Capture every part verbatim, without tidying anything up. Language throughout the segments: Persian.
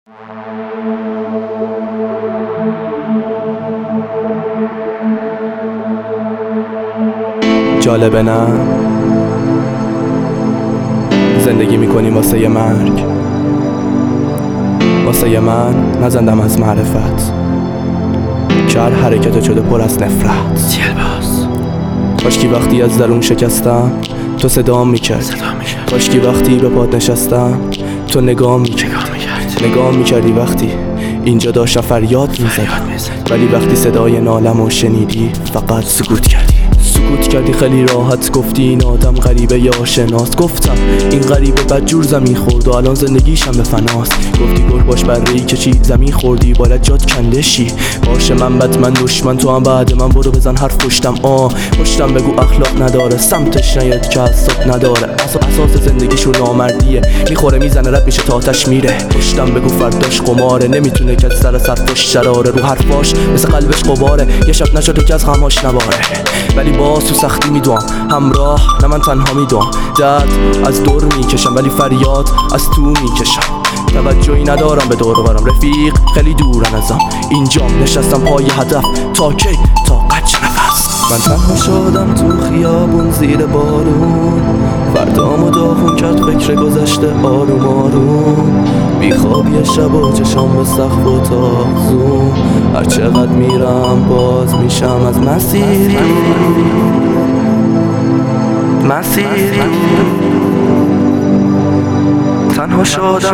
جالبه نه؟ زندگی میکنیم واسه یه مرگ، واسه یه من نزندم از معرفت که هر حرکت شده پر از نفرت. کاشکی وقتی از درون شکستم تو صدام میکرد، کاشکی وقتی به پات نشستم تو نگام میکرد، نگام میکردی وقتی اینجا داشتم فریاد میزدم، ولی وقتی صدای نالم رو شنیدی فقط سکوت کردی. سکوت کردی خیلی راحت، گفتی این آدم غریبه یا شناس. گفتم این غریبه بدجور زمین خورد و الان زندگیشم به فناست. گفتی گل باش برهی کشی زمین خوردی باید جات کنده شی. باشه من بد من دشمن تو هم بعد من برو بزن حرف پشتم. آه پشتم بگو اخلاق نداره، سمتش نیاد که حساب نداره. اساس زندگیشو نامردیه، میخوره میزنه رد میشه تا آتش میره. پشتم بگو فرداش قماره، نمیتونه که سر سر پشت شراره. رو حرفاش مثل قلبش قباره، یه شب نشده که از غماش نباره. ولی باز تو سختی میدوام همراه، نه من تنها میدوام. درد از دور میکشم ولی فریاد از تو میکشم. توجهی ندارم به دور و برم، رفیق خیلی دورن ازم. اینجام نشستم پای هدف تا کی؟ تا قچ نفس. من تنها شدم تو خیابون زیر بارون، فردامو داغون کرد فکر گذشته آروم آروم. بیخوابی شب و چشام به سقف و تاغزون، هر چقدر میرم باز میشم از مسیر مسیر. تنها شدم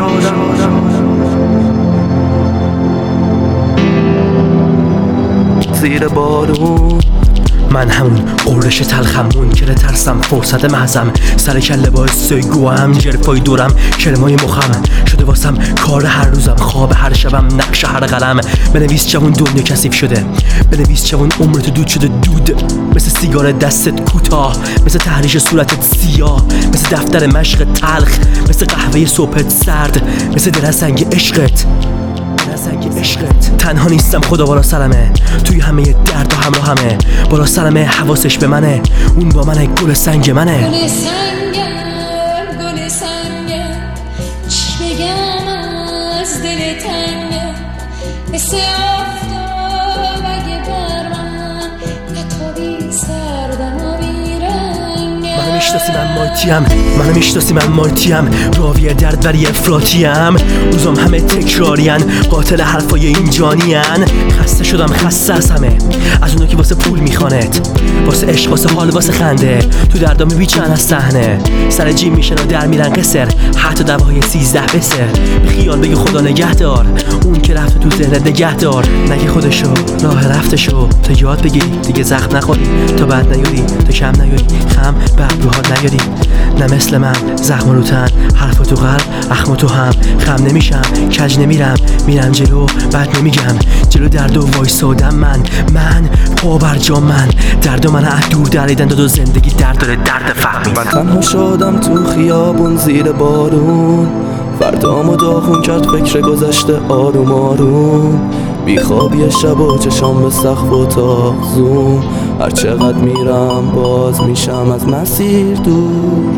زیر بارون. من همون قررش تلخمون که ترسم فرصت محضم، سر کله با سیگوام جرفای دورم کلمای مخم شده واسم کار هر روزم، خواب هر شبم نقش هر قلم. بنویس جوون دنیا کثیف شده، بنویس جوون عمرت دود شده دود، مثل سیگار دستت کوتاه، مثل تحریش صورتت سیاه، مثل دفتر مشق تلخ، مثل قهوه صبحت سرد، مثل دل سنگ عشقت سنگ عشقت. تنها نیستم خدا بالا سرمه، توی همه درد و همراه همه. بالا سرمه حواسش به منه، اون با منه گل سنگ منه. گل سنگم گل سنگم، چی بگم از دل تنگم. مثل آفتاب اگه بر من نتابی سردم و بیرنگم. منو میشناسی من مایتیم، منو میشناسی من مایتیم، راوی درد ولی افراطیم. روزام همه تکرارین، قاتل حرفای این جانین. خسته شدم خسته از همه، از اونا که واسه پول میخوانت، واسه عشق واسه حال واسه خنده. تو دردام میچن از صحنه، سر جیم میشن و در میرن قصر، حتی دوای سیزده بسر. به خیال بگی خدا نگه دار، اون که رفت تو ذهنت نگه دار. نگه خودشو راه رفتشو، تا یاد بگیری دیگه زخم نخوری، تا بعد نیاری تا کم نیاری، خم بعد رو حال نیاری. نه مثل من زخم رو تن، حرف تو قلب اخم تو هم. خم نمیشم کج نمیرم، میرم جلو بعد نمیگم. جلو درد و وایسادم من، من پا بر جا من. درد من از دور دریدن داد و زندگی درد داره درد فهمی. من تنها شدم تو خیابون زیر بارون، فردامو داغون کرد فکر گذشته آروم آروم. بیخوابی شب و چشام به سقف و تاغزون، هر چقدر میرم باز میشم از مسیر دور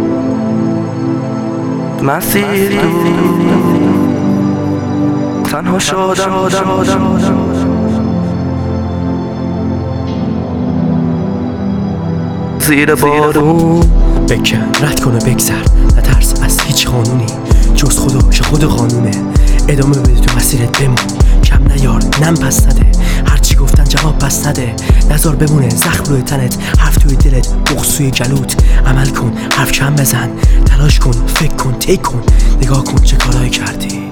مسیر دور. تنها شدم زیر بارون. بکن رد کن و بگذر، نترس از هیچ قانونی جز خدا که خود قانونه. ادامه بده تو مسیرت بمون، کم نیار نم پس نده، هرچی گفتن جواب پس نده. نظر بمونه زخم روی تنت، حرف توی دلت بغض توی جلوت. عمل کن حرف کم بزن، تلاش کن فکر کن تیک کن، نگاه کن چه کارایی کردی.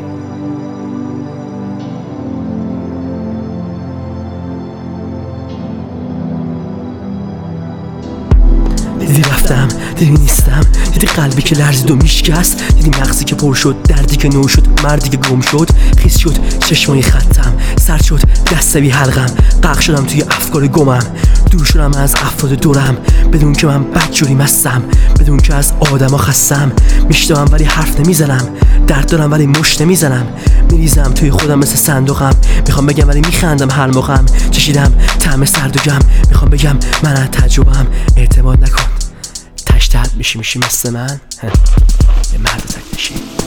دیدی رفتم، دیدی نیستم، دیدی قلبی که لرزید و میشکست، دیدی مغزی که پر شد، دردی که نو شد، مردی که گم شد. خیس شد چشمای خطم، سرد شد دست بی حلقم، غرق شدم توی افکار گمم. دور شدم از افراد دورم، بدون که من بدجوری مستم، بدون که از آدما خستم. میشتم ولی حرف نمیزنم، درد دارم ولی مشت نمیزنم. میریزم توی خودم مثل صندوقم، میخوام بگم ولی میخندم هر موقعم. چشیدم طعم سرد و گم، میخوام بگم من از تجربه‌ام. اعتماد نکن تشتت میشی میشی مثل من، یه مرد تک میشی.